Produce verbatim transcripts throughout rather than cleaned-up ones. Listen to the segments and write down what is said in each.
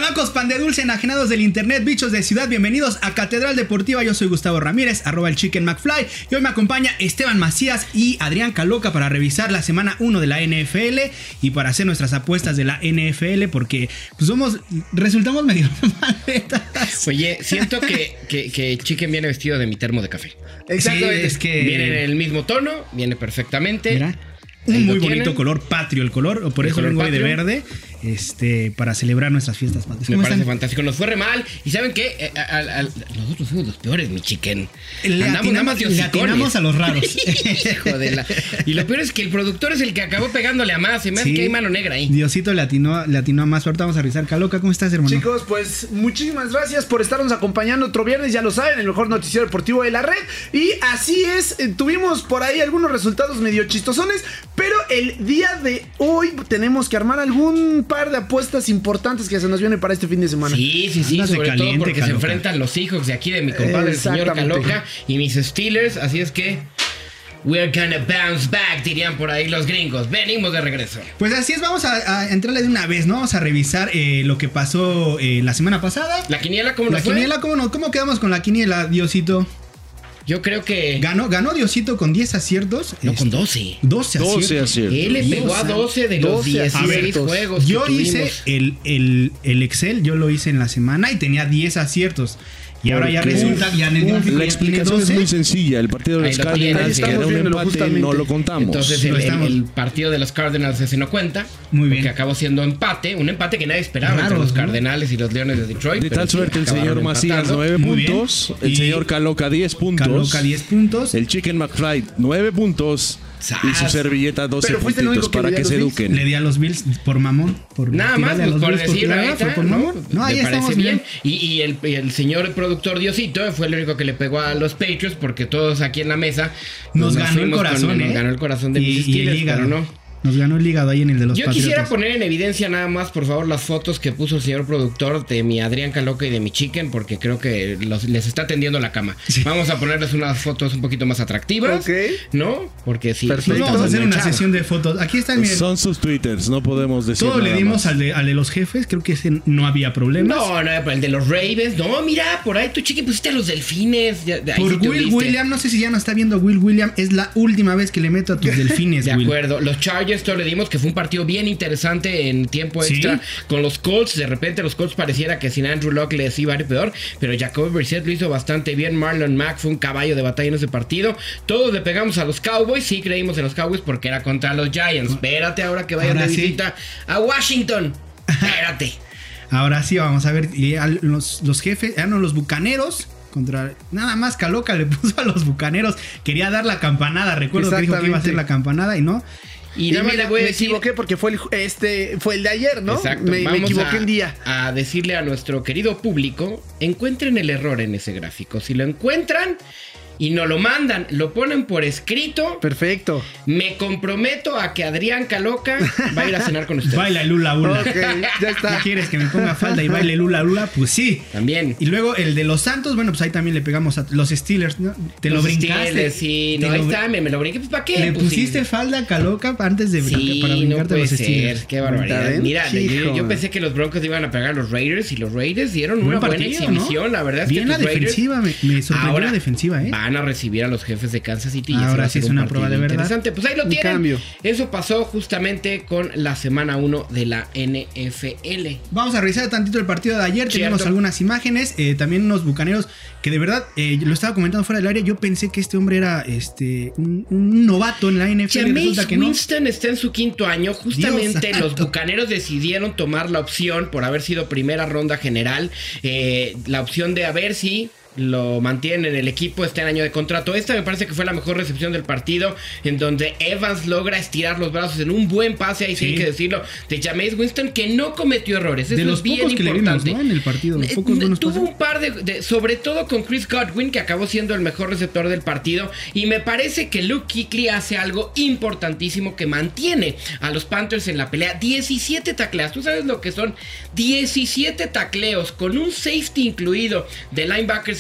Chamacos pan de dulce, enajenados del internet, bichos de ciudad, bienvenidos a Catedral Deportiva. Yo soy Gustavo Ramírez, arroba el Chicken McFly. Y hoy me acompaña Esteban Macías y Adrián Caloca para revisar la semana uno de la N F L y para hacer nuestras apuestas de la N F L, porque pues somos, resultamos medio maletas. Oye, siento que, que, que Chicken viene vestido de mi termo de café. Exacto, sí, es que viene en el mismo tono, viene perfectamente. Mira. Un muy bonito color patrio el color, por eso vengo hoy de verde, este, para celebrar nuestras fiestas patrias. Me parece están? fantástico, nos fue re mal. ¿Y saben qué? Eh, a, a, a, nosotros fuimos los peores, mi Chicken. Le Andamos nada más de le atinamos a los raros. Hijo de la... Y lo peor es que el productor es el que acabó pegándole a más. Se me hace sí, que hay mano negra ahí. Diosito le atinó, le atinó a más. Ahorita vamos a revisar. Caloca, ¿cómo estás, hermano? Chicos, pues muchísimas gracias por estarnos acompañando otro viernes. Ya lo saben, el mejor noticiero deportivo de la red. Y así es, eh, tuvimos por ahí algunos resultados medio chistosones, pero el día de hoy tenemos que armar algún par de apuestas importantes que se nos vienen para este fin de semana. Sí, sí, sí, sobre caliente, todo porque Caloca. Se enfrentan los hijos de aquí de mi compadre, el señor Caloca, y mis Steelers, así es que we're gonna bounce back, dirían por ahí los gringos. Venimos de regreso. Pues así es, vamos a, a entrarle de una vez, ¿no? Vamos a revisar eh, lo que pasó eh, la semana pasada. La quiniela, ¿cómo nos La fue? quiniela, ¿cómo no? ¿Cómo quedamos con la quiniela, Diosito? Yo creo que... Ganó, ganó Diosito con diez aciertos. No, este, con doce. doce aciertos. doce aciertos. Él le pegó a doce de los dieciséis juegos. Yo que hice el, el, el Excel, yo lo hice en la semana y tenía diez aciertos. Y ahora ya resulta que ya en el gráfico la explicación es muy sencilla. El partido de los Cardinals, que era un empate, no lo contamos. Entonces el, el, el partido de los Cardinals ese no cuenta. Muy bien. Que acabó siendo empate. Un empate que nadie esperaba Raro, entre los ¿no? Cardenales y los Leones de Detroit. De tal suerte el señor Macías nueve puntos. El señor Caloca diez puntos. Caloca diez puntos. El Chicken McFly nueve puntos. Y su servilleta doce puntitos para que se eduquen. Le di a los Bills por mamón. Por Nada más, pues, por decir ahorita, por mamón. No, no ahí estamos bien. bien. Y, y el, el señor productor Diosito fue el único que le pegó a los Patriots, porque todos aquí en la mesa nos, nos ganó el corazón, con, ¿eh? Nos ganó el corazón de y, mis Steelers, pero no. Nos ganó el hígado ahí en el de los Yo Patriotas. Quisiera poner en evidencia nada más, por favor, las fotos que puso el señor productor de mi Adrián Caloca y de mi Chicken, porque creo que los, les está tendiendo la cama. Sí. Vamos a ponerles unas fotos un poquito más atractivas. Ok. ¿No? Porque sí. Perfecto. Pues vamos a hacer una echado. sesión de fotos. Aquí está el Son sus twitters, no podemos decir Todo nada le dimos más. al de, al de los jefes, creo que ese no había problemas. No, no, el de los Ravens. No, mira, por ahí tu Chicken pusiste a los Delfines. Ya, de ahí por sí Will William, no sé si ya no está viendo Will William, es la última vez que le meto a tus Delfines, De Will. acuerdo. Los Chargers, todo le dimos que fue un partido bien interesante en tiempo extra. ¿Sí? Con los Colts. De repente los Colts pareciera que sin Andrew Luck les iba a ir peor, pero Jacoby Brissett lo hizo bastante bien. Marlon Mack fue un caballo de batalla en ese partido. Todos le pegamos a los Cowboys. Sí creímos en los Cowboys porque era contra los Giants. Espérate ahora que vayan ahora de visita sí. a Washington. Espérate. Ahora sí, vamos a ver. Y a los, los jefes, ah, no, los bucaneros. Contra, nada más Caloca le puso a los bucaneros. Quería dar la campanada. Recuerdo que dijo que iba a hacer la campanada y no. Y, y nada más le voy a me decir, equivoqué porque fue el, este, fue el de ayer, ¿no? Exacto. Me, me equivoqué a, el día. A decirle a nuestro querido público, encuentren el error en ese gráfico. Si lo encuentran y nos lo mandan, lo ponen por escrito. Perfecto. Me comprometo a que Adrián Caloca va a ir a cenar con ustedes. Baila el hula hula. Okay, ya está. ¿Qué quieres? ¿Que me ponga falda y baile el hula hula? Pues sí. También. Y luego el de los Santos, bueno, pues ahí también le pegamos a los Steelers, ¿no? Te los lo brincaste. Steelers, sí, no, ahí lo... está, me, me lo brinqué. Pues, ¿para qué? Le pues, pusiste sí. falda a Caloca antes de sí, para brincarte no a los puede Steelers. Ser. Qué barbaridad. Mira, yo, yo pensé que los Broncos iban a pegar a los Raiders y los Raiders dieron Buen una partido, buena exhibición. ¿No? La verdad es bien que la defensiva, me, me sorprendió ahora la defensiva, ¿eh? Van a recibir a los Jefes de Kansas City. Y ahora sí es una prueba de verdad. Interesante. Pues ahí lo Un tienen. Cambio. Eso pasó justamente con la semana uno de la N F L. Vamos a revisar tantito el partido de ayer. Cierto. Tenemos algunas imágenes. Eh, también unos bucaneros que de verdad, eh, lo estaba comentando fuera del área. Yo pensé que este hombre era este un, un novato en la N F L. Jameis Winston no. está en su quinto año. Justamente Dios, los bucaneros decidieron tomar la opción por haber sido primera ronda general. Eh, la opción de a ver si lo mantienen en el equipo este año de contrato. Esta me parece que fue la mejor recepción del partido, en donde Evans logra estirar los brazos en un buen pase, ahí sí hay que decirlo, de Jameis Winston, que no cometió errores. Eso de los es bien pocos importante. Que le vimos, ¿no? En el partido, los pocos buenos tuvo pases. un par de, de, sobre todo con Chris Godwin, que acabó siendo el mejor receptor del partido, y me parece que Luke Kuechly hace algo importantísimo que mantiene a los Panthers en la pelea. diecisiete tacleas, ¿tú sabes lo que son? diecisiete tacleos con un safety incluido de linebackers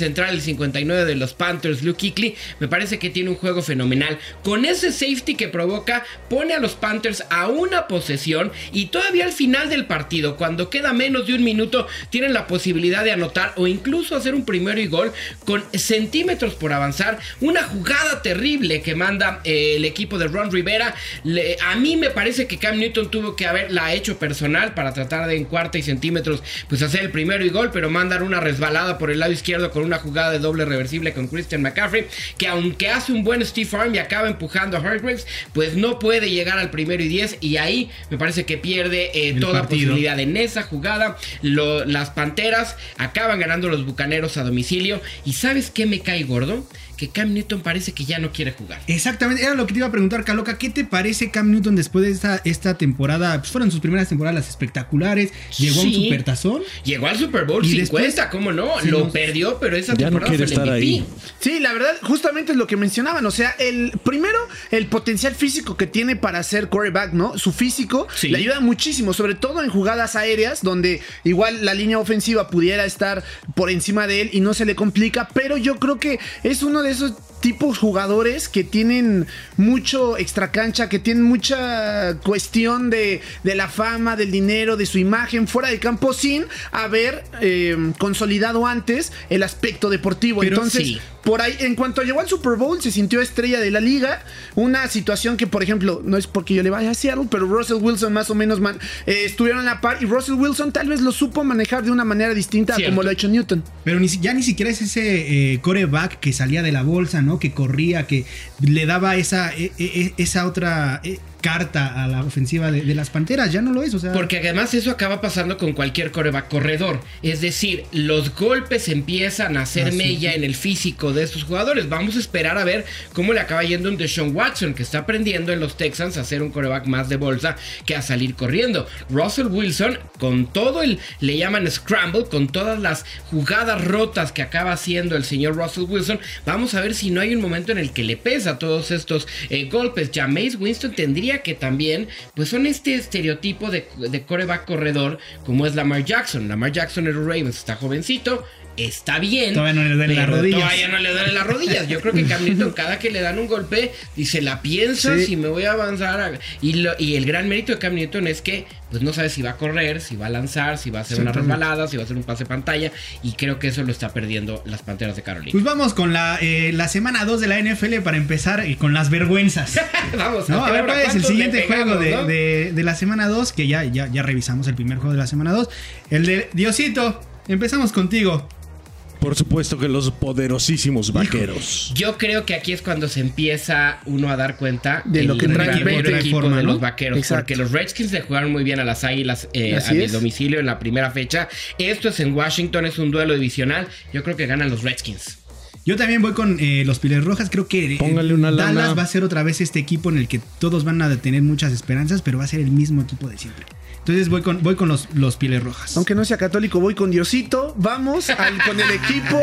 central, el cincuenta y nueve de los Panthers, Luke Kuechly, me parece que tiene un juego fenomenal. Con ese safety que provoca, pone a los Panthers a una posesión y todavía al final del partido, cuando queda menos de un minuto, tienen la posibilidad de anotar o incluso hacer un primero y gol con centímetros por avanzar. Una jugada terrible que manda eh, el equipo de Ron Rivera. Le, a mí me parece que Cam Newton tuvo que haberla hecho personal para tratar de en cuarta y centímetros pues hacer el primero y gol, pero mandan una resbalada por el lado izquierdo con una jugada de doble reversible con Christian McCaffrey, que aunque hace un buen Steve Arm y acaba empujando a Hargreaves, pues no puede llegar al primero y diez, y ahí me parece que pierde eh, toda partido. Posibilidad. En esa jugada lo, las Panteras acaban ganando los Bucaneros a domicilio. ¿Y sabes qué me cae gordo? Que Cam Newton parece que ya no quiere jugar. Exactamente, era lo que te iba a preguntar, Caloca. ¿Qué te parece Cam Newton después de esta, esta temporada? Pues fueron sus primeras temporadas espectaculares. Llegó sí. a un supertazón. Llegó al Super Bowl cincuenta, ¿cómo no? Lo nos... perdió, pero esa ya temporada no quiere fue el estar M V P. ahí. Sí, la verdad, justamente es lo que mencionaban. O sea, el primero, el potencial físico que tiene para ser quarterback, ¿no? Su físico sí. le ayuda muchísimo, sobre todo en jugadas aéreas, donde igual la línea ofensiva pudiera estar por encima de él y no se le complica. Pero yo creo que es uno de esos tipos jugadores que tienen mucho extracancha, que tienen mucha cuestión de, de la fama, del dinero, de su imagen fuera del campo, sin haber eh, consolidado antes el aspecto deportivo. Pero entonces, sí. por ahí, en cuanto llegó al Super Bowl, se sintió estrella de la liga. Una situación que, por ejemplo, no es porque yo le vaya a Seattle, pero Russell Wilson más o menos man, eh, estuvieron a la par, y Russell Wilson tal vez lo supo manejar de una manera distinta Cierto. a como lo ha hecho Newton. Pero ni, ya ni siquiera es ese eh, quarterback que salía de la bolsa, ¿no? Que corría, que le daba esa, esa otra carta a la ofensiva de, de las Panteras. Ya no lo es, o sea. Porque además eso acaba pasando con cualquier quarterback corredor. Es decir, los golpes empiezan a hacer ah, mella sí. en el físico de estos jugadores. Vamos a esperar a ver cómo le acaba yendo un Deshaun Watson, que está aprendiendo en los Texans a ser un quarterback más de bolsa que a salir corriendo. Russell Wilson, con todo el, le llaman scramble, con todas las jugadas rotas que acaba haciendo el señor Russell Wilson, vamos a ver si no hay un momento en el que le pesa todos estos eh, golpes. Jameis Winston tendría que también, pues son este estereotipo de, de quarterback corredor como es Lamar Jackson. Lamar Jackson en los Ravens está jovencito, está bien, todavía no le duele las rodillas. Todavía no le duele las rodillas. Yo creo que Cam Newton, cada que le dan un golpe, dice, la piensa sí. si me voy a avanzar. A... Y, lo, y el gran mérito de Cam Newton es que pues no sabe si va a correr, si va a lanzar, si va a hacer sí, una resbalada, si va a hacer un pase pantalla, y creo que eso lo está perdiendo las Panteras de Carolina. Pues vamos con la, eh, la semana dos de la N F L para empezar eh, con las vergüenzas. Vamos, ¿no? A ver cuál es el siguiente pegamos, juego de, ¿no? de, de la semana dos, que ya, ya, ya revisamos el primer juego de la semana dos, el de Diosito. Empezamos contigo. Por supuesto que los poderosísimos Vaqueros. Yo creo que aquí es cuando se empieza uno a dar cuenta de lo que trae el verdadero equipo forma, de ¿no? los Vaqueros. Exacto. Porque los Redskins le jugaron muy bien a las Águilas eh, a mi domicilio en la primera fecha. Esto es en Washington, es un duelo divisional. Yo creo que ganan los Redskins. Yo también voy con eh, los Pieles Rojas. Creo que eh, Póngale una Dallas lana. va a ser otra vez este equipo en el que todos van a tener muchas esperanzas, pero va a ser el mismo equipo de siempre. Entonces voy con, voy con los, los Pieles Rojas. Aunque no sea católico, voy con Diosito. Vamos al, con el equipo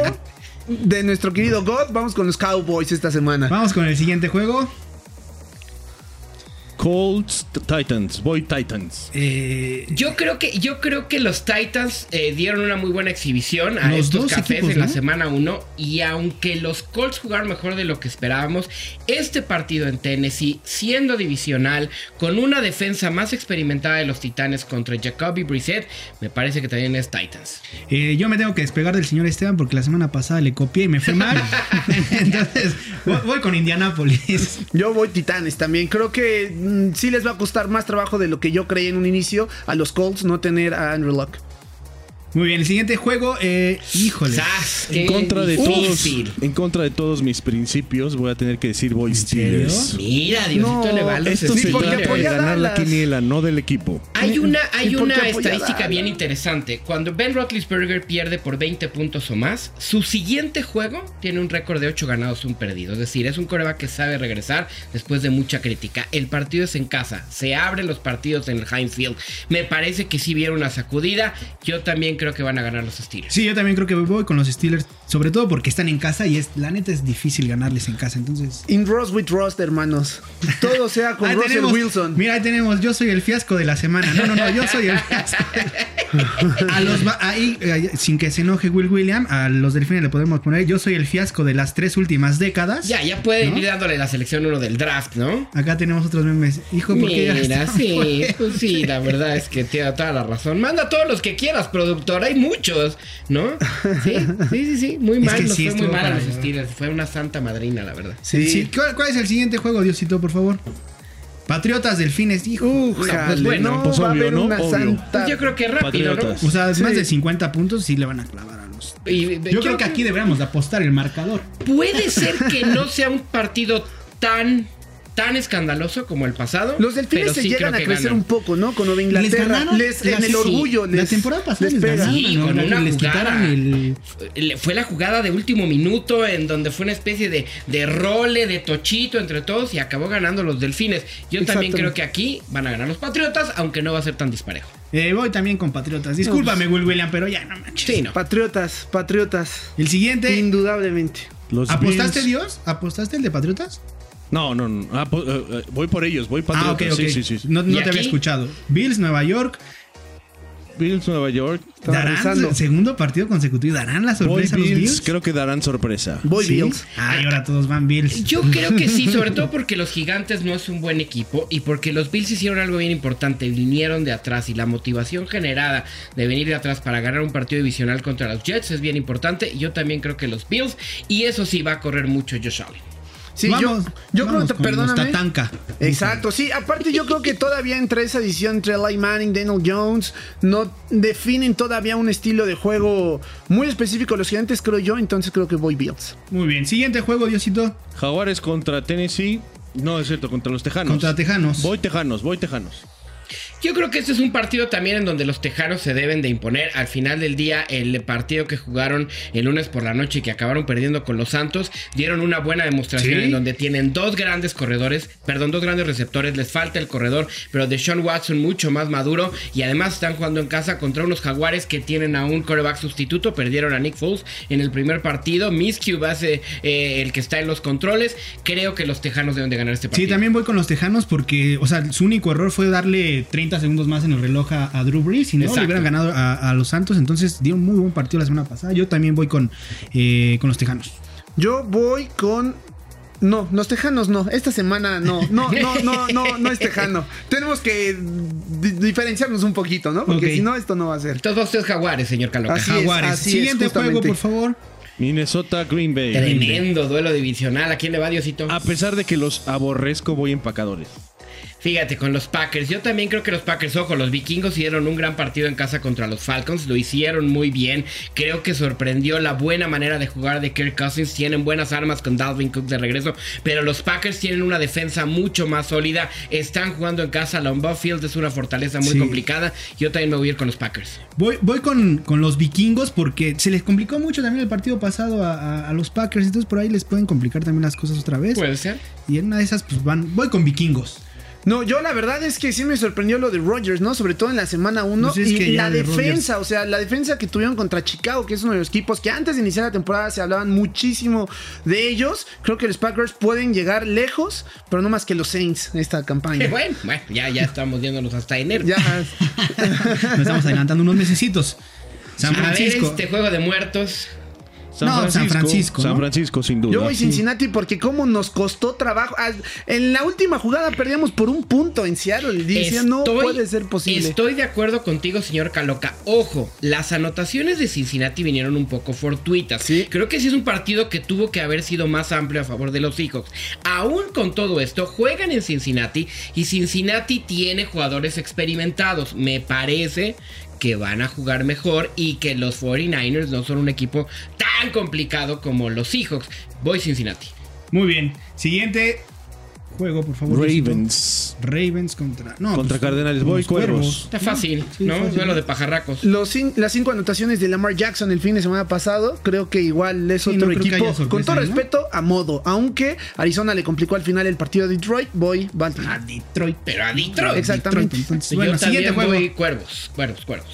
de nuestro querido God. Vamos con los Cowboys esta semana. Vamos con el siguiente juego. Colts, Titans, voy Titans. Eh, yo creo que yo creo que los Titans eh, dieron una muy buena exhibición a los estos dos cafés equipos, en ¿no? la semana uno, y aunque los Colts jugaron mejor de lo que esperábamos, este partido en Tennessee, siendo divisional, con una defensa más experimentada de los Titanes contra Jacoby Brissett, me parece que también es Titans. Eh, yo me tengo que despegar del señor Esteban porque la semana pasada le copié y me fue mal. Entonces voy, voy con Indianapolis. Yo voy Titanes también. Creo que mmm, sí les va a costar más trabajo de lo que yo creí en un inicio a los Colts no tener a Andrew Luck. Muy bien, el siguiente juego, eh, híjole. ¡Sas! En contra de difícil. todos, en contra de todos mis principios, voy a tener que decir voy Steelers. Mira, Diosito No, le va a los Esto se Steelers. trata de ganar la Dallas. quiniela, no del equipo. Hay una, hay ¿Y por una qué apoya estadística Dallas? bien interesante. Cuando Ben Roethlisberger pierde por veinte puntos o más, su siguiente juego tiene un récord de ocho ganados, un perdido. Es decir, es un quarterback que sabe regresar después de mucha crítica. El partido es en casa, se abren los partidos en el Heinz Field. Me parece que sí viene una sacudida. Yo también creo que van a ganar los Steelers. Sí, yo también creo que voy con los Steelers, sobre todo porque están en casa y es la neta es difícil ganarles en casa, entonces... In Rust with Rust, hermanos. Todo sea con Russell tenemos, Wilson. Mira, ahí tenemos, yo soy el fiasco de la semana. No, no, no, yo soy el fiasco. A los, ahí, sin que se enoje Will William, a los Delfines le podemos poner, yo soy el fiasco de las tres últimas décadas. Ya, ya pueden, ¿no?, ir dándole la selección uno del draft, ¿no? Acá tenemos otros memes. Hijo, ¿por qué? Mira, sí, pues sí, la verdad es que tiene toda la razón. Manda todos los que quieras, productor, hay muchos, ¿no? Sí, sí, sí, sí, muy mal, nos sí, fue muy mal a los Steelers, fue una santa madrina, la verdad. Sí. sí. ¿Cuál, ¿Cuál es el siguiente juego, Diosito, por favor? Patriotas, Delfines, hijo. Uh, no, pues bueno, no, pues va obvio, a haber una ¿no? santa. Pues yo creo que rápido, Patriotas. ¿no? O sea, sí. más de cincuenta puntos sí le van a clavar a los. Y, yo, yo creo que aquí deberíamos de apostar el marcador. Puede ser que no sea un partido tan tan escandaloso como el pasado. Los Delfines se sí llegan a crecer ganan. un poco, ¿no? Con Nueva Inglaterra. Les, les en el orgullo. Sí. Les, la temporada pasada les, les ganaron, sí, ¿no? con no, una les jugada. El... Fue la jugada de último minuto en donde fue una especie de, de role, de tochito entre todos y acabó ganando los Delfines. Yo también creo que aquí van a ganar los Patriotas, aunque no va a ser tan disparejo. Eh, voy también con Patriotas. Discúlpame, Will William, pero ya no manches. Sí, no. Patriotas, Patriotas. El siguiente. Indudablemente. Los ¿Apostaste, Bills. Dios? ¿Apostaste el de Patriotas? No, no, no. Ah, po- uh, voy por ellos, voy Patriotas. Ah, ok, ok. Sí, sí, sí. No, no te aquí? había escuchado. Bills, Nueva York. Bills, Nueva York. ¿Darán segundo partido consecutivo? ¿Darán la sorpresa Voy a los Bills, Bills? creo que darán sorpresa. Voy ¿Sí? Bills. Ay, ahora todos van Bills. Yo creo que sí, sobre todo porque los Gigantes no es un buen equipo y porque los Bills hicieron algo bien importante, vinieron de atrás y la motivación generada de venir de atrás para ganar un partido divisional contra los Jets es bien importante. Yo también creo que los Bills, y eso sí va a correr mucho Josh Allen. Sí, vamos, yo, yo vamos creo que, perdóname. Tatanka. Exacto, sí, aparte yo creo que todavía entre esa edición entre Eli Manning, Daniel Jones, no definen todavía un estilo de juego muy específico los Gigantes, creo yo, entonces creo que voy Bills. Muy bien, siguiente juego, Diosito. Jaguares contra Tennessee. No, es cierto, contra los Tejanos. Contra Tejanos. Voy Tejanos, voy Tejanos. Yo creo que este es un partido también en donde los Tejanos se deben de imponer. Al final del día, el partido que jugaron el lunes por la noche y que acabaron perdiendo con los Santos, dieron una buena demostración, ¿sí?, en donde tienen dos grandes corredores, perdón, dos grandes receptores, les falta el corredor, pero Deshaun Watson mucho más maduro y además están jugando en casa contra unos Jaguares que tienen a un quarterback sustituto, perdieron a Nick Foles en el primer partido, Minshew va a ser eh, el que está en los controles. Creo que los Tejanos deben de ganar este partido. Sí, también voy con los Tejanos porque, o sea, su único error fue darle treinta segundos más en el reloj a, a Drew Brees y no le hubieran ganado a, a los Santos, entonces dio un muy buen partido la semana pasada. Yo también voy con, eh, con los Tejanos. Yo voy con... No, los Tejanos no, esta semana no, no, no, no, no, no es Tejano. Tenemos que di- diferenciarnos un poquito, ¿no? Porque okay, si no, esto no va a ser. Todos ustedes Jaguares, señor Caloca. Así Jaguares. Es, así Siguiente es, juego, por favor. Minnesota, Green Bay. Tremendo duelo divisional. ¿A quién le va, Diosito? A pesar de que los aborrezco, voy empacadores. Fíjate, con los Packers, yo también creo que los Packers, ojo, los vikingos hicieron un gran partido en casa contra los Falcons, lo hicieron muy bien, creo que sorprendió la buena manera de jugar de Kirk Cousins, tienen buenas armas con Dalvin Cook de regreso, pero los Packers tienen una defensa mucho más sólida, están jugando en casa, Lambeau Field es una fortaleza muy sí. complicada, yo también me voy a ir con los Packers. Voy, voy con, con los vikingos porque se les complicó mucho también el partido pasado a, a, a los Packers, entonces por ahí les pueden complicar también las cosas otra vez. Puede ser. Y en una de esas pues van, voy con vikingos. No, yo la verdad es que sí me sorprendió lo de Rodgers, ¿no? Sobre todo en la semana uno. Pues y la de defensa, Rodgers. O sea, la defensa que tuvieron contra Chicago, que es uno de los equipos que antes de iniciar la temporada se hablaban muchísimo de ellos. Creo que los Packers pueden llegar lejos, pero no más que los Saints esta campaña. Bueno, bueno, ya, ya estamos viéndonos hasta enero. Ya. Nos estamos adelantando unos mesecitos. San Francisco. A ver este juego de muertos. San no, Francisco, San Francisco. San Francisco, sin duda. Yo voy Cincinnati porque como nos costó trabajo. En la última jugada perdíamos por un punto en Seattle. Decía, no puede ser posible. Estoy de acuerdo contigo, señor Caloca. Ojo, las anotaciones de Cincinnati vinieron un poco fortuitas. ¿Sí? Creo que sí es un partido que tuvo que haber sido más amplio a favor de los Seahawks. Aún con todo esto, juegan en Cincinnati y Cincinnati tiene jugadores experimentados. Me parece que van a jugar mejor y que los cuarenta y nueve ers no son un equipo tan complicado como los Seahawks. Voy Cincinnati. Muy bien. Siguiente juego, por favor. Ravens. Ravens contra... No, contra pues, Cardenales. Voy Cuervos. Cuervos. Está fácil, sí, ¿no? Fácil. Duelo de pajarracos. Los, las cinco anotaciones de Lamar Jackson el fin de semana pasado, creo que igual es sí, otro no equipo. Sorpresa, con todo ¿no? respeto, a modo. Aunque Arizona le complicó al final el partido a Detroit, voy Baltimore. A Detroit. Pero a Detroit. Exactamente. Detroit. Entonces, bueno, yo siguiente juego. Voy Cuervos. Cuervos, Cuervos.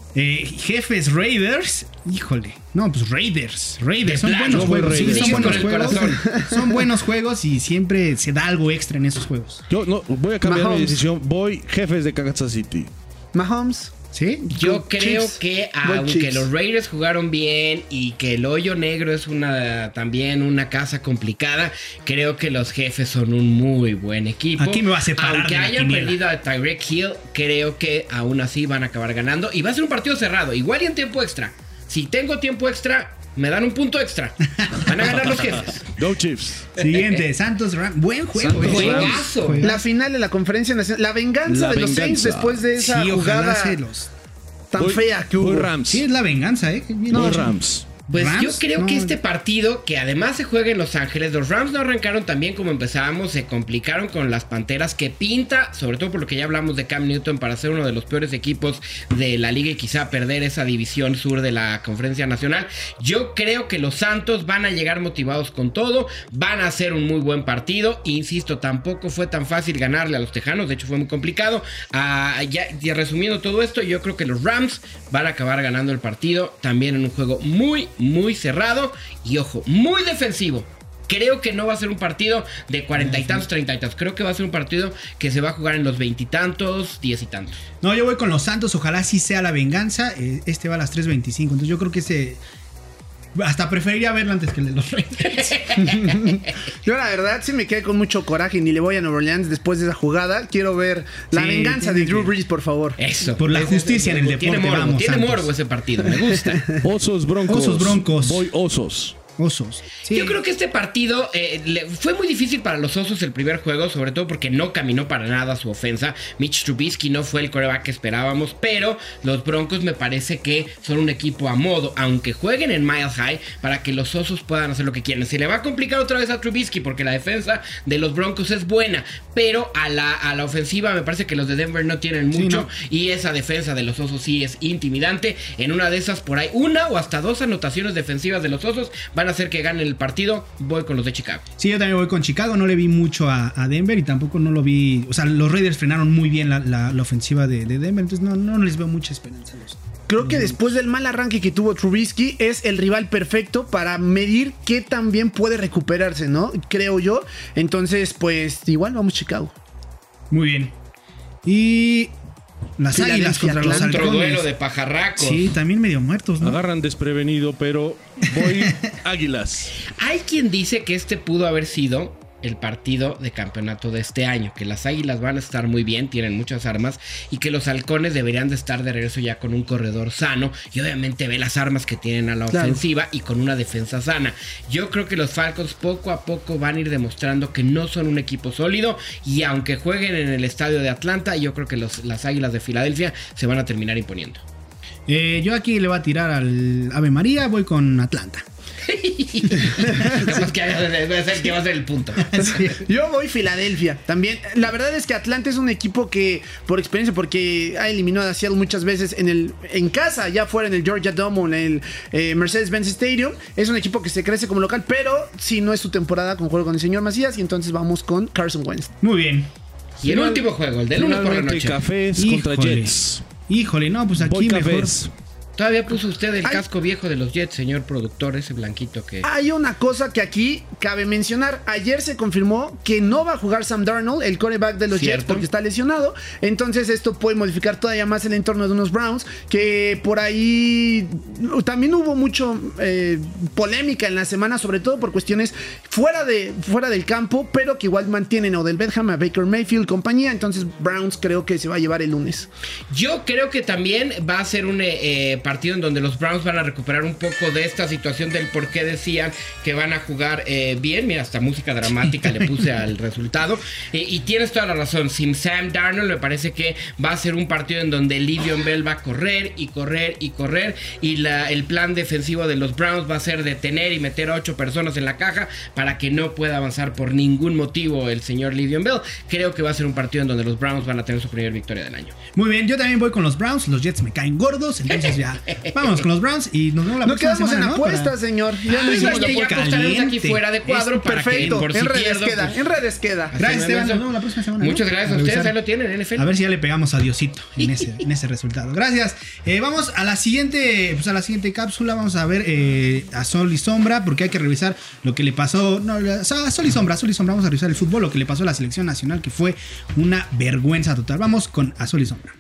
Eh, jefes Raiders, híjole, no, pues Raiders, Raiders, son plan, buenos juegos, sí, son buenos juegos, son buenos juegos y siempre se da algo extra en esos juegos. Yo no, voy a cambiar Mahomes. mi decisión, voy jefes de Kansas City. Mahomes. ¿Sí? Yo creo Chiefs. que Voy aunque Chiefs. los Raiders jugaron bien y que el hoyo negro es una también una casa complicada, creo que los jefes son un muy buen equipo. Aquí me va a separar Aunque de la hayan quiniela. perdido a Tyreek Hill, creo que aún así van a acabar ganando y va a ser un partido cerrado, igual y en tiempo extra. Si tengo tiempo extra, me dan un punto extra. Van a ganar los jefes. Go Chiefs. Siguiente, Santos Rams, buen juego. Santos eh. Juegazo. Juegazo. La final de la conferencia nacional. La venganza La de los Saints venganza. después de esa Sí, ojalá jugada se los... tan Voy- fea que voy hubo. Rams. Sí, es la venganza, ¿eh? Bien Voy hecho. Rams. Pues Rams, yo creo no. que este partido, que además se juega en Los Ángeles, los Rams no arrancaron tan bien como empezábamos, se complicaron con las Panteras, que pinta, sobre todo por lo que ya hablamos de Cam Newton, para ser uno de los peores equipos de la liga y quizá perder esa división sur de la Conferencia Nacional. Yo creo que los Santos van a llegar motivados con todo, van a hacer un muy buen partido, insisto, tampoco fue tan fácil ganarle a los Tejanos, de hecho fue muy complicado. Ah, ya, ya resumiendo todo esto, yo creo que los Rams van a acabar ganando el partido, también en un juego muy, muy cerrado y ojo, muy defensivo. Creo que no va a ser un partido de cuarenta y tantos, treinta y tantos. Creo que va a ser un partido que se va a jugar en los veintitantos, diez y tantos. No, yo voy con los Santos, ojalá sí sea la venganza. Eh, Este va a las tres veinticinco, entonces yo creo que ese... Hasta preferiría verlo antes que el de los Raiders. Yo la verdad sí me quedé con mucho coraje y ni le voy a Nueva Orleans después de esa jugada. Quiero ver la Sí, venganza tiene de Drew que- Brees, por favor. Eso. Por la Es- justicia es- en el Tiene deporte, morbo, vamos, tiene Santos. morbo ese partido, me gusta. Osos Broncos. Osos Broncos. Voy Osos. Osos. Sí. Yo creo que este partido eh, le- fue muy difícil para los Osos el primer juego, sobre todo porque no caminó para nada su ofensa. Mitch Trubisky no fue el quarterback que esperábamos, pero los Broncos me parece que son un equipo a modo, aunque jueguen en Mile High, para que los Osos puedan hacer lo que quieren. Se le va a complicar otra vez a Trubisky porque la defensa de los Broncos es buena, pero a la, a la ofensiva me parece que los de Denver no tienen Sí, mucho ¿no? y esa defensa de los Osos sí es intimidante. En una de esas por ahí, una o hasta dos anotaciones defensivas de los Osos van a hacer que ganen el partido. Voy con los de Chicago. Sí, yo también voy con Chicago. No le vi mucho a, a Denver y tampoco no lo vi. O sea, los Raiders frenaron muy bien la, la- la ofensiva de, de Denver. Entonces no, no les veo mucha esperanza a los. Creo que después del mal arranque que tuvo Trubisky es el rival perfecto para medir qué tan bien puede recuperarse, ¿no? Creo yo. Entonces, pues igual vamos Chicago. Muy bien. Y las Filadelfia, Águilas contra los Atlanta. Otro duelo Halcones. de pajarracos. Sí, también medio muertos, ¿no? Agarran desprevenido, pero voy Águilas. Hay quien dice que este pudo haber sido el partido de campeonato de este año, que las Águilas van a estar muy bien, tienen muchas armas y que los Halcones deberían de estar de regreso ya con un corredor sano y obviamente ve las armas que tienen a la Claro. ofensiva y con una defensa sana. Yo creo que los Falcons poco a poco van a ir demostrando que no son un equipo sólido y aunque jueguen en el estadio de Atlanta, yo creo que los, las Águilas de Filadelfia se van a terminar imponiendo. Eh, yo aquí le voy a tirar al Ave María. Voy con Atlanta. Capaz que debe ser que va a ser el punto. Yo voy Filadelfia. También, la verdad es que Atlanta es un equipo que, por experiencia, porque ha eliminado a Seattle muchas veces en el en casa, ya fuera en el Georgia Dome o en el eh, Mercedes-Benz Stadium, es un equipo que se crece como local, pero si no es su temporada con juego con el señor Macías, y entonces vamos con Carson Wentz. Muy bien. Y el último juego, el del lunes por la Finalmente, noche. Cafés contra Híjole. Jets. Híjole, no, pues aquí Voy mejor. Cafés. Todavía puso usted el Ay. casco viejo de los Jets, señor productor, ese blanquito que... Hay una cosa que aquí cabe mencionar. Ayer se confirmó que no va a jugar Sam Darnold, el quarterback de los ¿Cierto? Jets, porque está lesionado. Entonces esto puede modificar todavía más el entorno de unos Browns, que por ahí también hubo mucho eh, polémica en la semana, sobre todo por cuestiones fuera, de, fuera del campo, pero que igual mantienen a Odell Beckham, a Baker Mayfield, compañía. Entonces Browns creo que se va a llevar el lunes. Yo creo que también va a ser un eh, partido en donde los Browns van a recuperar un poco de esta situación del por qué decían que van a jugar eh, bien. Mira, hasta música dramática le puse al resultado. Eh, y tienes toda la razón. Sin Sam Darnold me parece que va a ser un partido en donde Le'Veon Bell va a correr y correr y correr. Y la, el plan defensivo de los Browns va a ser detener y meter a ocho personas en la caja para que no pueda avanzar por ningún motivo el señor Le'Veon Bell. Creo que va a ser un partido en donde los Browns van a tener su primera victoria del año. Muy bien, yo también voy con los Browns. Los Jets me caen gordos, entonces ya Vamos con los Browns y nos vemos la no próxima quedamos semana, en ¿no? apuestas, Para... señor. Ya ah, no hicimos ya, ya apostaremos aquí fuera de cuadro es para perfecto. que por en si redes pierdo, queda, pues, en redes queda. Gracias, Esteban. Nos vemos la próxima semana. Muchas ¿no? gracias a ustedes. Ahí lo tienen en N F L. A ver si ya le pegamos a Diosito en ese, en ese resultado. Gracias. Eh, vamos a la siguiente, pues a la siguiente cápsula. Vamos a ver eh, a Sol y Sombra, porque hay que revisar lo que le pasó. No, a Sol y Sombra, Sol y Sombra. Vamos a revisar el fútbol, lo que le pasó a la selección nacional, que fue una vergüenza total. Vamos con a Sol y Sombra.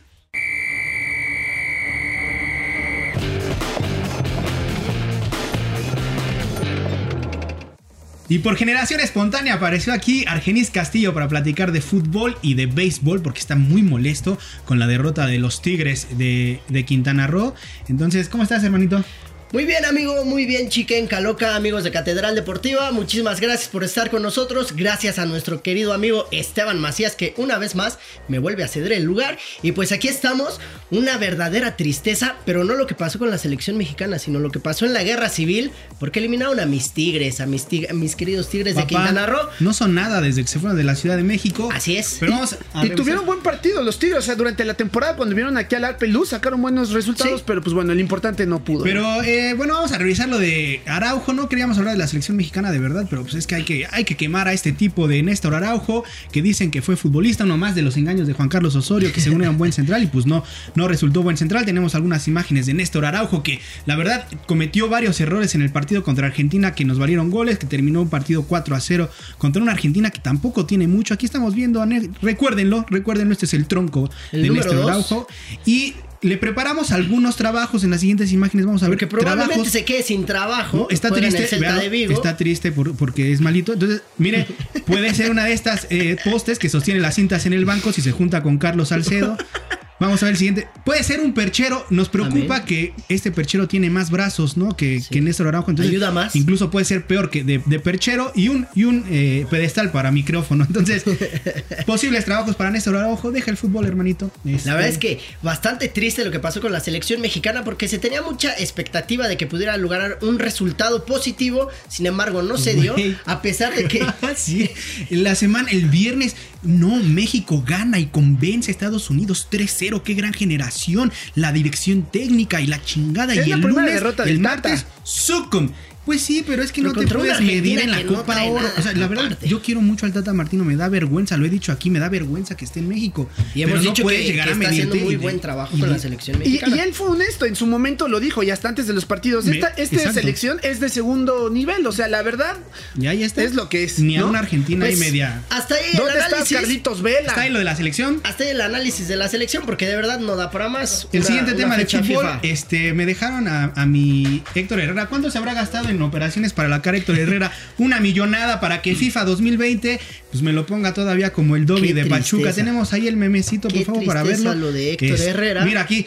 Y por generación espontánea apareció aquí Argenis Castillo para platicar de fútbol y de béisbol, porque está muy molesto con la derrota de los Tigres de, de Quintana Roo. Entonces, ¿cómo estás, hermanito? Muy bien, amigo, muy bien, Chiquen, Caloca, amigos de Catedral Deportiva. Muchísimas gracias por estar con nosotros. Gracias a nuestro querido amigo Esteban Macías, que una vez más me vuelve a ceder el lugar. Y pues aquí estamos, una verdadera tristeza, pero no lo que pasó con la selección mexicana, sino lo que pasó en la guerra civil, porque eliminaron a mis Tigres, a mis, tig- a mis queridos Tigres Papá, de Quintana Roo. No son nada desde que se fueron de la Ciudad de México. Así es. Pero vamos a Y tuvieron buen partido los Tigres, o sea, durante la temporada cuando vieron aquí al Arpe Luz sacaron buenos resultados, Sí. pero pues bueno, el importante no pudo. Pero eh, bueno, vamos a revisar lo de Araujo. No queríamos hablar de la selección mexicana de verdad, pero pues es que hay que, hay que quemar a este tipo de Néstor Araujo, que dicen que fue futbolista, uno más de los engaños de Juan Carlos Osorio, que según era un buen central y pues no, no resultó buen central. Tenemos algunas imágenes de Néstor Araujo, que la verdad cometió varios errores en el partido contra Argentina que nos valieron goles, que terminó un partido cuatro a cero contra una Argentina que tampoco tiene mucho. Aquí estamos viendo a Néstor, recuérdenlo, recuérdenlo, este es el tronco El de número Néstor dos. Araujo. Y le preparamos algunos trabajos en las siguientes imágenes. Vamos a ver Porque probablemente trabajos. se quede sin trabajo. No, está juega en triste, el Celta véalo, de Vigo. está triste por- porque es malito. Entonces, mire, puede ser una de estas eh, postes que sostiene las cintas en el banco si se junta con Carlos Salcedo. Vamos a ver el siguiente. Puede ser un perchero. Nos preocupa Amén. que este perchero tiene más brazos, ¿no? Que, que Néstor Araujo. Entonces, Ayuda más. Incluso puede ser peor que de, de perchero y un, y un eh, pedestal para micrófono. Entonces, posibles trabajos para Néstor Araujo. Deja el fútbol, hermanito. Este, La verdad es que bastante triste lo que pasó con la selección mexicana, porque se tenía mucha expectativa de que pudiera lograr un resultado positivo. Sin embargo, no se dio, Güey. a pesar de que Sí, la semana, el viernes, no, México gana y convence a Estados Unidos tres cero. Qué gran generación, la dirección técnica y la chingada. Es y la el primera lunes, derrota el del martes, Tata. sucum. Pues sí, pero es que Pero no te contra una puedes medir Argentina en la que no Copa trae Oro. nada, O sea, la verdad, aparte. yo quiero mucho al Tata Martino, me da vergüenza, lo he dicho aquí, me da vergüenza que esté en México. y hemos pero no dicho puedes que, llegar que a está haciendo medirte muy y de- buen trabajo y- con la selección Y, mexicana. y él fue honesto, en su momento lo dijo, y hasta antes de los partidos. Me- Esta, esta exacto. selección es de segundo nivel, o sea, la verdad, Y ahí está. es lo que es. Ni a ¿no? una Argentina Pues, y media. Hasta ahí el ¿Dónde estás, análisis. Carlitos Vela? Está ahí lo de la selección. Hasta ahí el análisis de la selección, porque de verdad no da para más. El Una- siguiente una tema de fecha fútbol, FIFA. este, me dejaron a, a mi Héctor Herrera. ¿Cuánto se habrá gastado en operaciones para la cara Héctor Herrera? Una millonada para que FIFA dos mil veinte pues me lo ponga todavía como el Dobby Qué de Pachuca. tristeza. Tenemos ahí el memecito, por Qué favor, para tristeza verlo. lo de Héctor Es- Herrera. Mira aquí.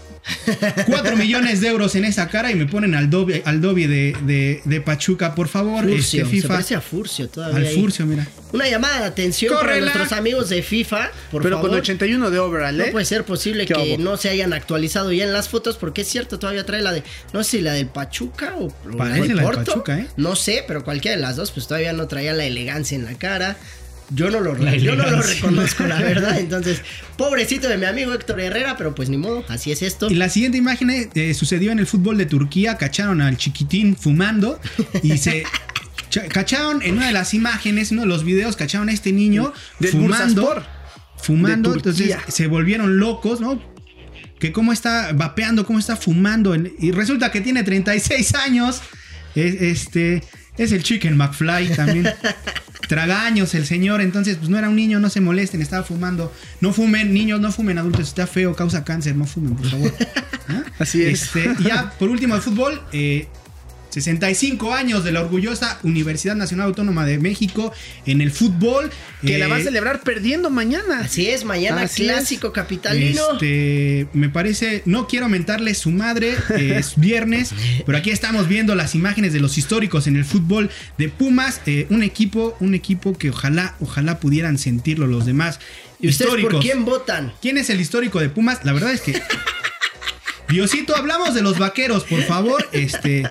Cuatro millones de euros en esa cara y me ponen al Dobby, al Dobby de, de, de Pachuca, por favor. Furcio, este, se FIFA. parece a Furcio todavía. Al ahí. Furcio, mira. Una llamada de atención para ¡Córrela! nuestros amigos de FIFA, por Pero favor. con ochenta y uno de overall, ¿eh? No puede ser posible ¿Qué que hubo? no se hayan actualizado ya en las fotos, porque es cierto, todavía trae la de, no sé si la del Pachuca o, o Parece el la del Porto. Pachuca, ¿eh? No sé, pero cualquiera de las dos, pues todavía no traía la elegancia en la cara. Yo no lo, La yo no lo elegancia. reconozco, la verdad. Entonces, pobrecito de mi amigo Héctor Herrera, pero pues ni modo, así es esto. Y la siguiente imagen eh, sucedió en el fútbol de Turquía. Cacharon al chiquitín fumando y se cha- cacharon en una de las imágenes, uno de los videos, cacharon a este niño Del fumando. Bursaspor, Fumando, de entonces Turquía. se volvieron locos, ¿no? Que cómo está vapeando, cómo está fumando. en- y resulta que tiene treinta y seis años. Es, este, es el Chicken McFly también. Tragaños el señor, entonces pues no era un niño, no se molesten, estaba fumando. No fumen, niños, no fumen, adultos, está feo, causa cáncer, no fumen, por favor. ¿Ah? Así es. Este, y ya, por último, el fútbol, eh, sesenta y cinco años de la orgullosa Universidad Nacional Autónoma de México en el fútbol. Que la va a Eh, celebrar perdiendo mañana. Así es, mañana Así clásico capitalino. Este, me parece, no quiero mentarle su madre, eh, es viernes, pero aquí estamos viendo las imágenes de los históricos en el fútbol de Pumas, eh, un equipo, un equipo que ojalá, ojalá pudieran sentirlo los demás ¿Y ustedes históricos. por quién votan? ¿Quién es el histórico de Pumas? La verdad es que Diosito, hablamos de los vaqueros, por favor, este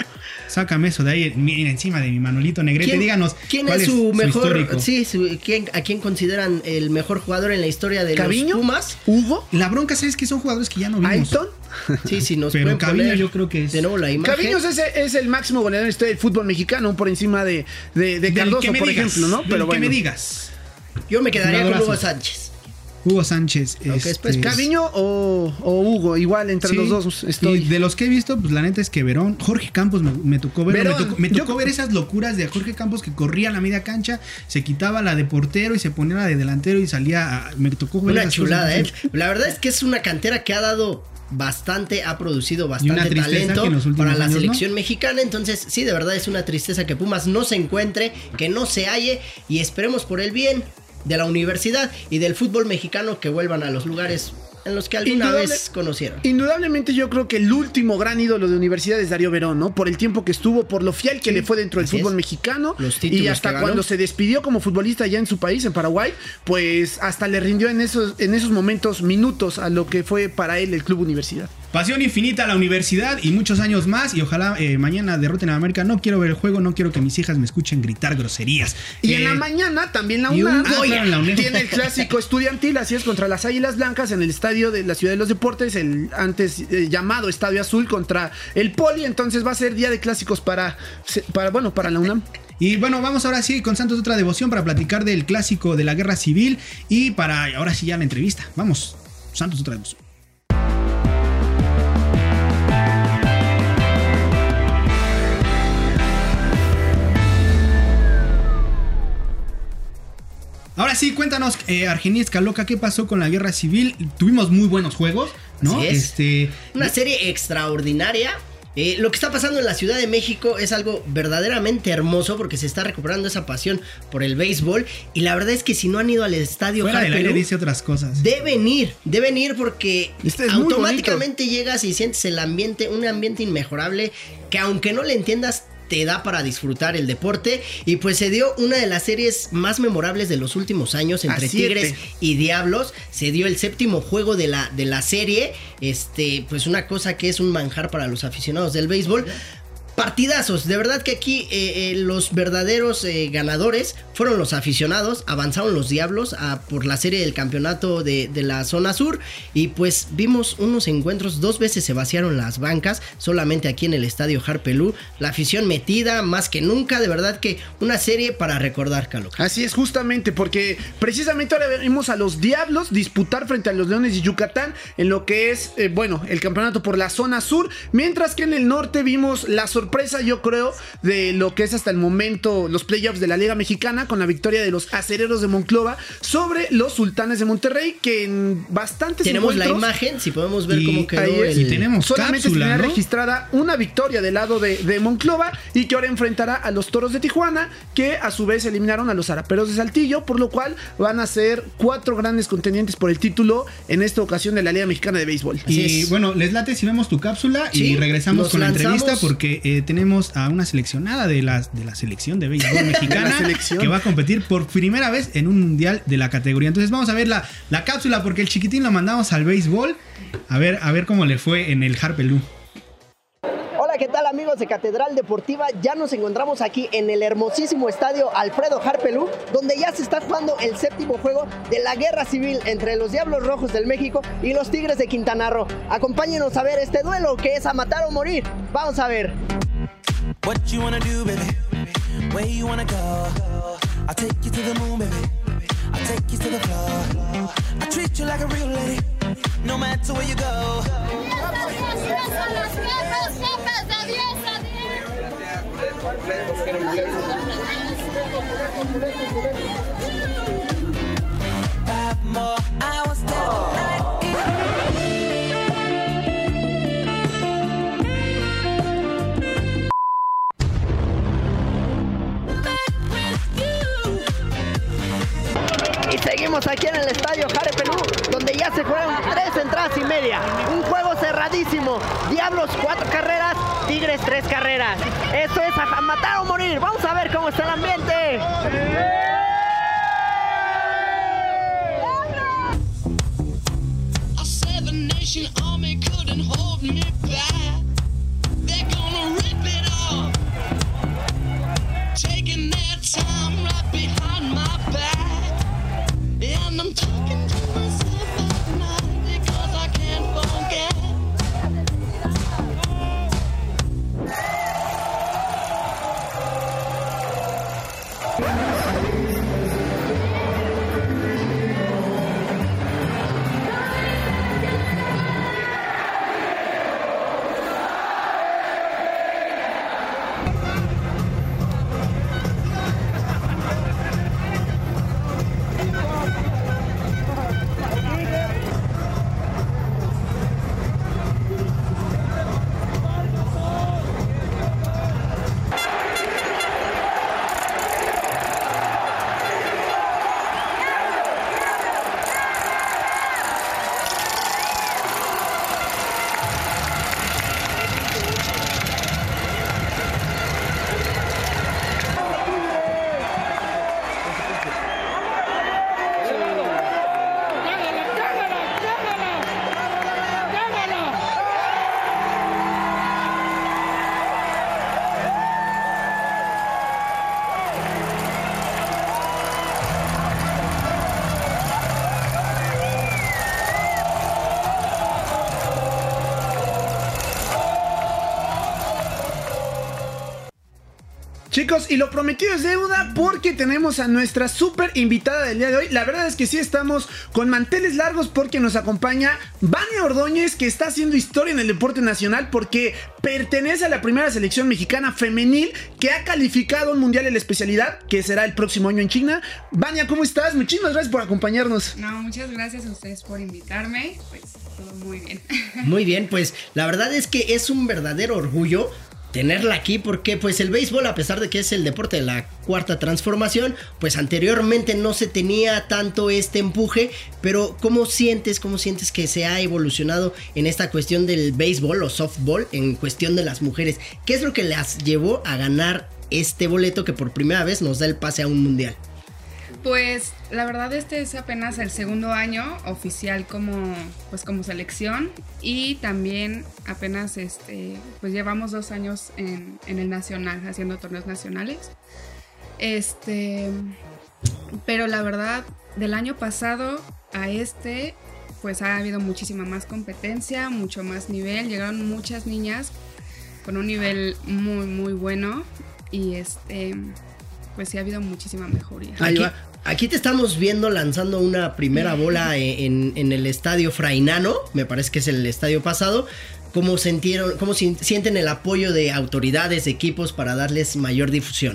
Sácame eso de ahí, mira, encima de mi Manolito Negrete. Díganos. ¿Quién es su, su mejor? Histórico? Sí, su, ¿quién, ¿a quién consideran el mejor jugador en la historia de ¿Caviño? Los Pumas? ¿Hugo? La bronca, ¿sabes que son jugadores que ya no vimos? ¿Ayton? Sí, sí, nos Pero pueden Caviño poner yo creo que es... de nuevo la imagen. Caviño es, es el máximo goleador en la historia del fútbol mexicano, por encima de, de, de Cardoso, por digas, ejemplo, ¿no? Pero bueno. Que me digas. Yo me quedaría con Hugo Sánchez. Hugo Sánchez. Okay, este, ¿Caviño o, o Hugo? Igual, entre sí, los dos estoy. Y de los que he visto, pues la neta es que Verón, Jorge Campos me, me tocó ver. Me tocó, me tocó yo, ver esas locuras de Jorge Campos que corría a la media cancha, se quitaba la de portero y se ponía la de delantero y salía. A, me tocó ver una chulada, ¿eh? La verdad es que es una cantera que ha dado bastante, ha producido bastante talento para la selección ¿no? mexicana. Entonces, sí, de verdad es una tristeza que Pumas no se encuentre, que no se halle, y esperemos por el bien de la universidad y del fútbol mexicano que vuelvan a los lugares en los que alguna Indudable, vez conocieron. Indudablemente yo creo que el último gran ídolo de universidad es Darío Verón, ¿no? Por el tiempo que estuvo, por lo fiel que sí, le fue dentro del fútbol es. mexicano, y hasta cuando se despidió como futbolista ya en su país, en Paraguay, pues hasta le rindió en esos, en esos momentos minutos a lo que fue para él el Club Universidad. Pasión infinita a la universidad y muchos años más, y ojalá eh, mañana derroten a América. No quiero ver el juego, no quiero que mis hijas me escuchen gritar groserías. Y eh, en la mañana también la UNAM ah, claro, la UNAM tiene el clásico estudiantil, así es, contra las Águilas Blancas en el estadio de la Ciudad de los Deportes, el antes eh, llamado Estadio Azul, contra el Poli. Entonces va a ser día de clásicos para, para bueno, para la UNAM. Y bueno, vamos ahora sí con Santos otra devoción para platicar del clásico de la Guerra Civil y para ahora sí ya la entrevista. Vamos, Santos otra devoción. Ahora sí, cuéntanos, eh, Argenis Caloca, ¿qué pasó con la Guerra Civil? Tuvimos muy buenos juegos, ¿no? Así es. Este, una serie extraordinaria. Eh, lo que está pasando en la Ciudad de México es algo verdaderamente hermoso porque se está recuperando esa pasión por el béisbol. Y la verdad es que si no han ido al estadio Fuera del aire dice otras cosas. Deben ir, deben ir porque este es automáticamente llegas y sientes el ambiente, un ambiente inmejorable que aunque no le entiendas, te da para disfrutar el deporte. Y pues se dio una de las series más memorables de los últimos años entre Tigres y Diablos. Se dio el séptimo juego de la, de la serie. Este, pues una cosa que es un manjar para los aficionados del béisbol. Partidazos, de verdad que aquí eh, eh, los verdaderos eh, ganadores fueron los aficionados. Avanzaron los Diablos a, por la serie del campeonato de, de la zona sur. Y pues vimos unos encuentros, dos veces se vaciaron las bancas, solamente aquí en el estadio Harpelú. La afición metida más que nunca, de verdad que una serie para recordar, Caloca. Así es, justamente, porque precisamente ahora vimos a los Diablos disputar frente a los Leones de Yucatán en lo que es, eh, bueno, el campeonato por la zona sur. Mientras que en el norte vimos la sorpresa, yo creo, de lo que es hasta el momento los playoffs de la Liga Mexicana, con la victoria de los Acereros de Monclova sobre los Sultanes de Monterrey, que en bastantes tenemos encuentros, la imagen, si podemos ver cómo quedó el... y tenemos solamente cápsula, se tenía ¿no? registrada una victoria del lado de, de Monclova, y que ahora enfrentará a los Toros de Tijuana, que a su vez eliminaron a los Zaraperos de Saltillo, por lo cual van a ser cuatro grandes contendientes por el título en esta ocasión de la Liga Mexicana de Béisbol. Así y es. Bueno, les late si vemos tu cápsula, sí, y regresamos con lanzamos. la entrevista, porque eh, tenemos a una seleccionada de la, de la selección de béisbol mexicana que va a competir por primera vez en un mundial de la categoría. Entonces vamos a ver la, la cápsula, porque el chiquitín lo mandamos al béisbol a ver, a ver cómo le fue en el Harpelú. Hola, ¿qué tal, amigos de Catedral Deportiva? Ya nos encontramos aquí en el hermosísimo estadio Alfredo Harpelú, donde ya se está jugando el séptimo juego de la Guerra Civil entre los Diablos Rojos del México y los Tigres de Quintana Roo. Acompáñenos a ver este duelo que es a matar o morir. Vamos a ver. What you wanna do, baby? Where you wanna go? I'll take you to the moon, baby. I'll take you to the floor. I treat you like a real lady, no matter where you go. Five more hours till the night. Y seguimos aquí en el estadio Harpelú, donde ya se juegan tres entradas y media. Un juego cerradísimo. Diablos cuatro carreras, Tigres tres carreras. Esto es a matar o morir. Vamos a ver cómo está el ambiente. Army couldn't hold me back. They're gonna rip it off. Chicos, y lo prometido es deuda porque tenemos a nuestra súper invitada del día de hoy. La verdad es que sí estamos con manteles largos porque nos acompaña Vania Ordóñez, que está haciendo historia en el deporte nacional porque pertenece a la primera selección mexicana femenil que ha calificado un mundial en la especialidad que será el próximo año en China. Vania, ¿cómo estás? Muchísimas gracias por acompañarnos. No, muchas gracias a ustedes por invitarme. Pues todo muy bien. Muy bien, pues la verdad es que es un verdadero orgullo tenerla aquí porque pues el béisbol, a pesar de que es el deporte de la cuarta transformación, pues anteriormente no se tenía tanto este empuje, pero ¿cómo sientes, cómo sientes que se ha evolucionado en esta cuestión del béisbol o softball en cuestión de las mujeres? ¿Qué es lo que las llevó a ganar este boleto que por primera vez nos da el pase a un mundial? Pues la verdad este es apenas el segundo año oficial como pues como selección y también apenas este pues llevamos dos años en, en el nacional haciendo torneos nacionales. Este pero la verdad del año pasado a este pues ha habido muchísima más competencia, mucho más nivel, llegaron muchas niñas con un nivel muy muy bueno y este pues sí ha habido muchísima mejoría. Ahí va. Aquí te estamos viendo lanzando una primera bola en, en el estadio Frainano, me parece que es el estadio pasado. ¿Cómo sintieron, cómo sienten el apoyo de autoridades, de equipos para darles mayor difusión?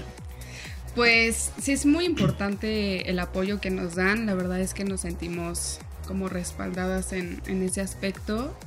Pues sí es muy importante el apoyo que nos dan, la verdad es que nos sentimos como respaldadas en, en ese aspecto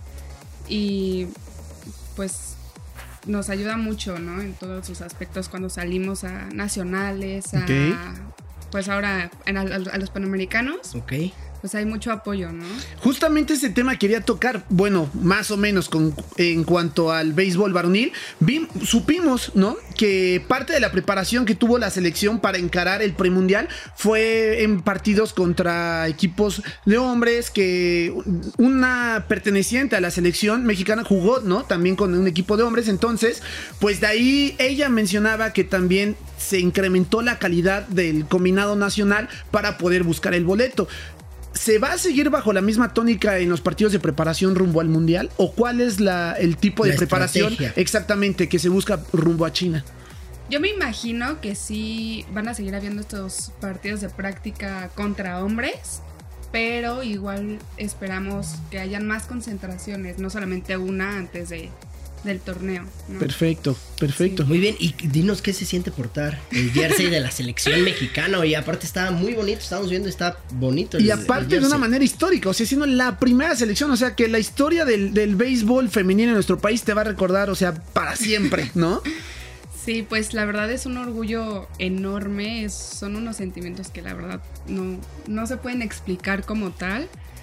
y pues nos ayuda mucho, ¿no? En todos sus aspectos cuando salimos a nacionales, a... Okay. Pues ahora en, a, a los panamericanos, okay, pues hay mucho apoyo, ¿no? Justamente ese tema quería tocar, bueno, más o menos con, en cuanto al béisbol varonil. Vi, supimos, ¿no? Que parte de la preparación que tuvo la selección para encarar el premundial fue en partidos contra equipos de hombres, que una perteneciente a la selección mexicana jugó, ¿no? También con un equipo de hombres. Entonces, pues de ahí ella mencionaba que también se incrementó la calidad del combinado nacional para poder buscar el boleto. ¿Se va a seguir bajo la misma tónica en los partidos de preparación rumbo al mundial? ¿O cuál es la, el tipo de la preparación estrategia exactamente que se busca rumbo a China? Yo me imagino que sí van a seguir habiendo estos partidos de práctica contra hombres, pero igual esperamos que hayan más concentraciones, no solamente una antes de... del torneo, ¿no? Perfecto, perfecto. Sí. Muy bien, y dinos qué se siente portar el jersey de la selección mexicana. Y aparte está muy bonito, estamos viendo, está bonito el, y aparte de una manera histórica, o sea, siendo la primera selección, o sea, que la historia del, del béisbol femenino en nuestro país te va a recordar, o sea, para siempre, ¿no? Sí, pues la verdad es un orgullo enorme, es, son unos sentimientos que la verdad no, no se pueden explicar como tal,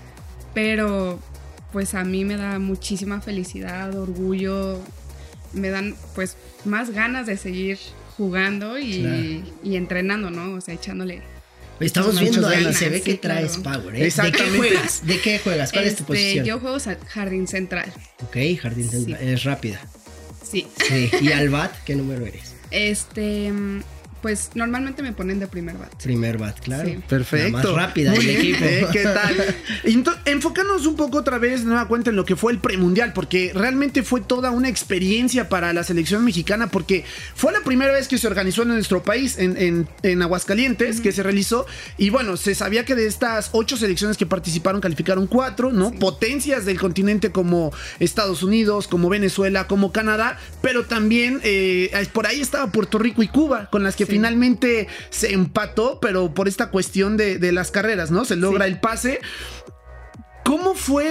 pero... pues a mí me da muchísima felicidad, orgullo, me dan pues más ganas de seguir jugando y, claro, y entrenando, ¿no? O sea, echándole. Estamos viendo ahí, se ve sí, que traes claro, power, ¿eh? ¿De qué juegas? ¿De qué juegas? ¿Cuál este, es tu posición? Yo juego jardín central. Ok, jardín central. Sí. ¿Eres rápida? Sí. Sí. ¿Y al bat qué número eres? Este, pues normalmente me ponen de primer bat. Primer bat, claro. Sí. Perfecto. La más rápida del equipo. ¿Eh? ¿Qué tal? Entonces, enfocándonos un poco otra vez, nueva cuenta, en lo que fue el premundial, porque realmente fue toda una experiencia para la selección mexicana, porque fue la primera vez que se organizó en nuestro país, en, en, en Aguascalientes, uh-huh. que se realizó, y bueno, se sabía que de estas ocho selecciones que participaron, calificaron cuatro, ¿no? Sí. Potencias del continente como Estados Unidos, como Venezuela, como Canadá, pero también eh, por ahí estaba Puerto Rico y Cuba, con las que sí. finalmente se empató, pero por esta cuestión de, de las carreras, ¿no? Se logra sí. el pase. ¿Cómo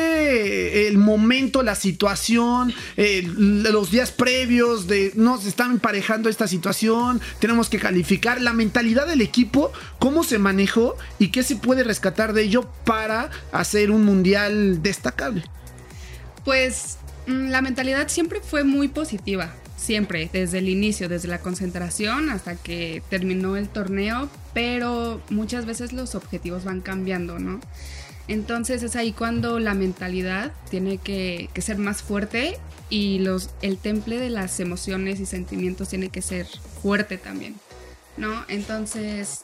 fue el momento, la situación, eh, los días previos de nos están emparejando esta situación, tenemos que calificar, la mentalidad del equipo, cómo se manejó y qué se puede rescatar de ello para hacer un mundial destacable? Pues la mentalidad siempre fue muy positiva. Siempre, desde el inicio, desde la concentración hasta que terminó el torneo, pero muchas veces los objetivos van cambiando, ¿no? Entonces es ahí cuando la mentalidad tiene que, que ser más fuerte y los, el temple de las emociones y sentimientos tiene que ser fuerte también, ¿no? Entonces,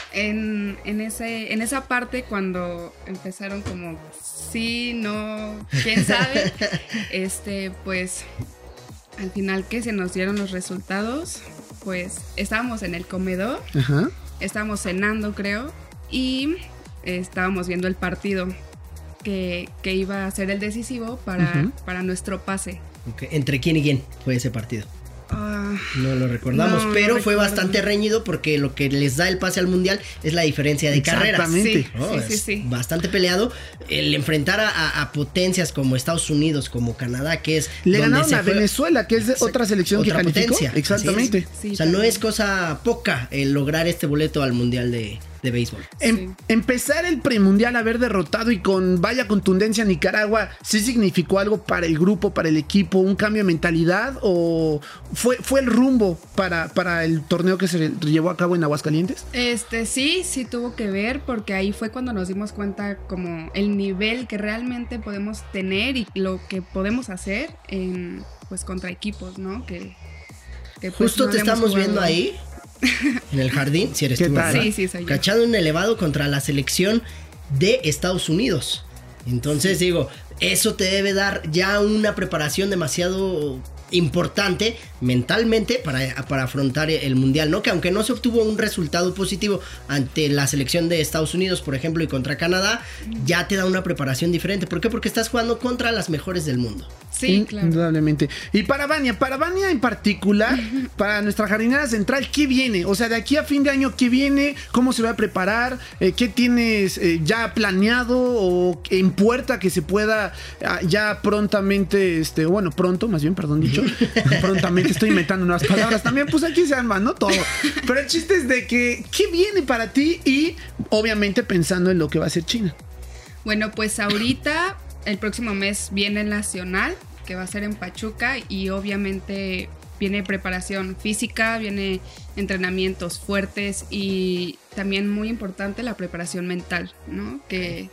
en, en, ese, en esa parte cuando empezaron como, sí, no, quién sabe, este, pues... Al final que se nos dieron los resultados, pues estábamos en el comedor, uh-huh. estábamos cenando creo, y estábamos viendo el partido que, que iba a ser el decisivo para, uh-huh. para nuestro pase. Okay. ¿Entre quién y quién fue ese partido? Uh, no lo recordamos, no, pero no fue recuerdo. Bastante reñido porque lo que les da el pase al mundial es la diferencia de carreras. Exactamente. Sí, oh, sí, sí, sí. Bastante peleado. El enfrentar a, a, a potencias como Estados Unidos, como Canadá, que es... Le ganaron a fue... Venezuela, que es de otra selección otra que calificó. Potencia. Exactamente. Sí, o sea, no es cosa poca el lograr este boleto al mundial de... de béisbol. Em, sí. Empezar el premundial, haber derrotado y con vaya contundencia a Nicaragua, ¿sí significó algo para el grupo, para el equipo, un cambio de mentalidad o fue, fue el rumbo para, para el torneo que se llevó a cabo en Aguascalientes? Este sí, sí tuvo que ver porque ahí fue cuando nos dimos cuenta como el nivel que realmente podemos tener y lo que podemos hacer en, pues contra equipos, ¿no? Que, que pues, justo no te estamos jugado. Viendo ahí. En el jardín, si eres tú, ¿verdad? Sí, sí, soy yo. Cachando un elevado contra la selección de Estados Unidos. Entonces, sí. digo, eso te debe dar ya una preparación demasiado importante mentalmente para, para afrontar el mundial, ¿no? Que aunque no se obtuvo un resultado positivo ante la selección de Estados Unidos, por ejemplo, y contra Canadá, ya te da una preparación diferente. ¿Por qué? Porque estás jugando contra las mejores del mundo. Sí, claro. Indudablemente. Y para Vania, para Vania en particular, para nuestra jardinera central, ¿qué viene? O sea, de aquí a fin de año, ¿qué viene? ¿Cómo se va a preparar? Eh, ¿Qué tienes eh, ya planeado o en puerta que se pueda ah, ya prontamente, este, bueno, pronto, más bien, perdón dicho, prontamente estoy inventando nuevas palabras también, pues aquí se arma, ¿no? Todo. Pero el chiste es de que, ¿qué viene para ti? Y obviamente pensando en lo que va a ser China. Bueno, pues ahorita, el próximo mes viene el Nacional, que va a ser en Pachuca, y obviamente viene preparación física, viene entrenamientos fuertes y también muy importante la preparación mental, ¿no? Que,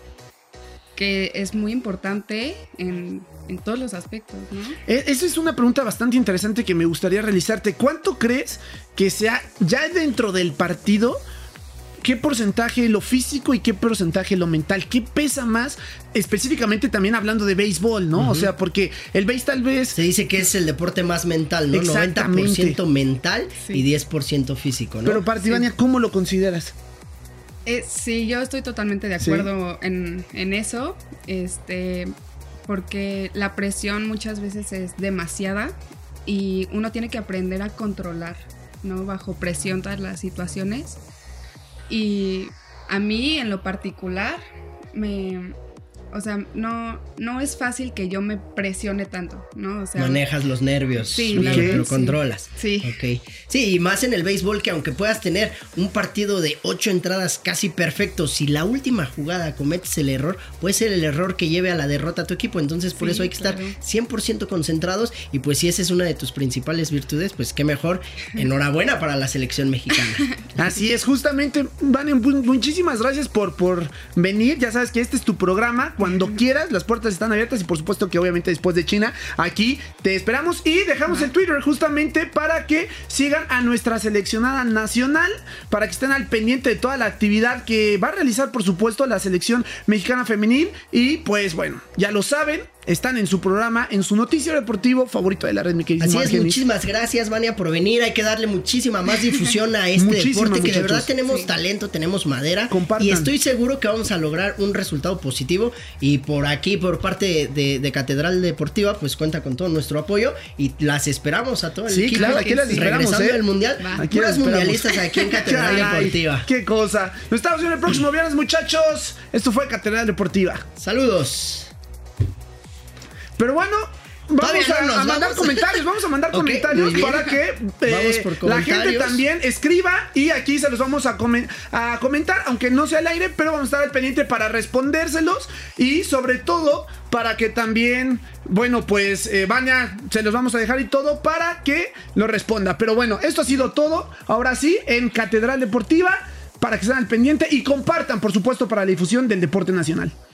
que es muy importante en, en todos los aspectos, ¿no? Esa es una pregunta bastante interesante que me gustaría realizarte. ¿Cuánto crees que sea ya dentro del partido? ¿Qué porcentaje lo físico y qué porcentaje lo mental? ¿Qué pesa más? Específicamente también hablando de béisbol, ¿no? Uh-huh. O sea, porque el béis tal vez... Se dice que es el deporte más mental, ¿no? noventa por ciento mental sí. y diez por ciento físico, ¿no? Pero para ti, Vania, ¿cómo lo consideras? Eh, sí, yo estoy totalmente de acuerdo ¿Sí? en, en eso. Este, porque la presión muchas veces es demasiada y uno tiene que aprender a controlar, ¿no? Bajo presión todas las situaciones. Y a mí, en lo particular, me... O sea, no, no es fácil que yo me presione tanto, ¿no? O sea, manejas los nervios, sí, lo, okay. lo controlas. Sí. Okay. Sí, y más en el béisbol, que aunque puedas tener un partido de ocho entradas casi perfecto, si la última jugada cometes el error, puede ser el error que lleve a la derrota a tu equipo. Entonces, por sí, eso hay que claro. estar cien por ciento concentrados. Y pues si esa es una de tus principales virtudes, pues qué mejor. Enhorabuena para la selección mexicana. Así es, justamente, Vania, muchísimas gracias por, por venir. Ya sabes que este es tu programa. cuando quieras, las puertas están abiertas y por supuesto que obviamente después de China, aquí te esperamos y dejamos el Twitter justamente para que sigan a nuestra seleccionada nacional, para que estén al pendiente de toda la actividad que va a realizar por supuesto la selección mexicana femenil y pues bueno, ya lo saben. Están en su programa, en su noticiero deportivo favorito de la red, mi querido. Así es, Argenis. Muchísimas gracias, Vania, por venir. Hay que darle muchísima más difusión a este deporte, que muchachos. De verdad tenemos sí. talento, tenemos madera. Compartan. Y estoy seguro que vamos a lograr un resultado positivo. Y por aquí, por parte de, de, de Catedral Deportiva, pues cuenta con todo nuestro apoyo. Y las esperamos a todo el sí, equipo. Sí, claro, aquí las esperamos. Regresando ¿eh? del Mundial, puras mundialistas aquí en Catedral Caray, Deportiva. Qué cosa. Nos estamos viendo el próximo viernes, muchachos. Esto fue Catedral Deportiva. Saludos. Pero bueno, vamos a, no a mandar vamos. comentarios, vamos a mandar okay, comentarios para que eh, la gente también escriba y aquí se los vamos a, comen a comentar, aunque no sea al aire, pero vamos a estar al pendiente para respondérselos y sobre todo para que también, bueno, pues eh, Vania, se los vamos a dejar y todo para que lo responda. Pero bueno, esto ha sido todo, ahora sí, en Catedral Deportiva, para que estén al pendiente y compartan, por supuesto, para la difusión del deporte nacional.